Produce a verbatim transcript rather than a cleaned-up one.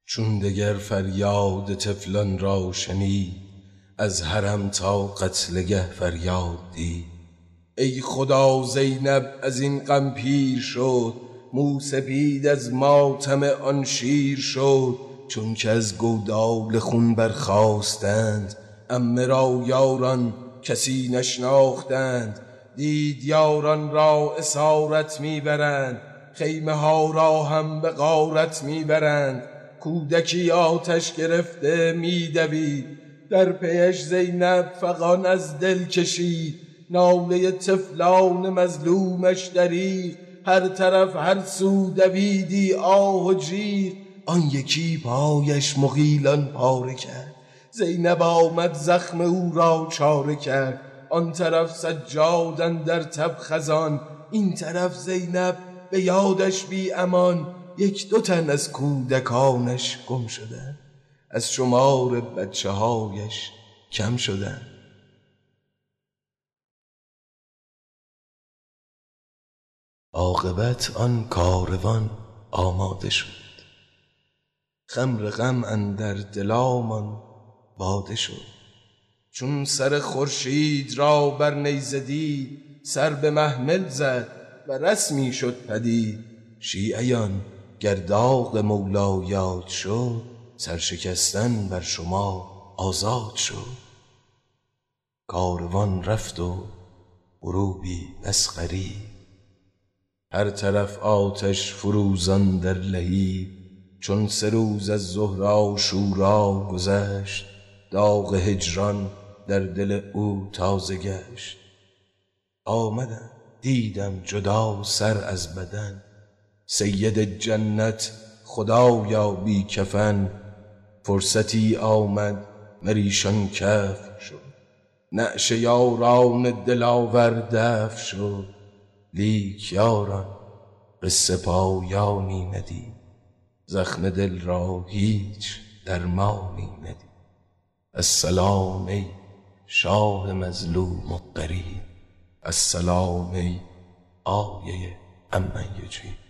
چون دگر فریاد طفلان را شنید، از حرم تا قتلگه فریاد دید. ای خدا زینب از این غم پیر شد، موسپید از ماتم آن شیر شد. چون که از گودال خون برخاستند، عمه را یاران کسی نشناختند. دید یاران را اسارت میبرند، خیمه ها را هم به غارت میبرند. کودکی آتش گرفته میدوید، در پیش زینب فغان از دل کشید. ناله طفلان مظلومش دریغ، هر طرف هر سو دویدی آه و جیغ. آن یکی پایش مغیلان پاره کرد، زینب آمد زخم او را چاره کرد. آن طرف سجاد اندر تب خزان، این طرف زینب به یادش بی امان. یک دو تن از کودکانش گم شدن، از شمار بچه هایش کم شدن. عاقبت آن کاروان آماده شد، خمر غم اندر دلامان باده شد. چون سر خورشید را بر نیزه دید، سر به محمل زد و رسمی شد پدید. شیعیان گر داغ مولا یاد شد، سرشکستن بر شما آزاد شد. کاروان رفت و غروبی مسخری، هر طرف آتش فروزان در لهیب. چون سه روز از ظهر عاشورا گذشت، داغ هجران در دل او تازه گشت. آمدم دیدم جدا سر از بدن، سید جنت خدایا بی کفن. فرصتی آمد مریشان کف شد، نعش یاران دلاور دف شد. لیک یاران قصه پایانی ندید، زخم دل را هیچ درمانی ندید. السلام ای شاه مظلوم و غریب، السلام ای آیه عمن یجیب.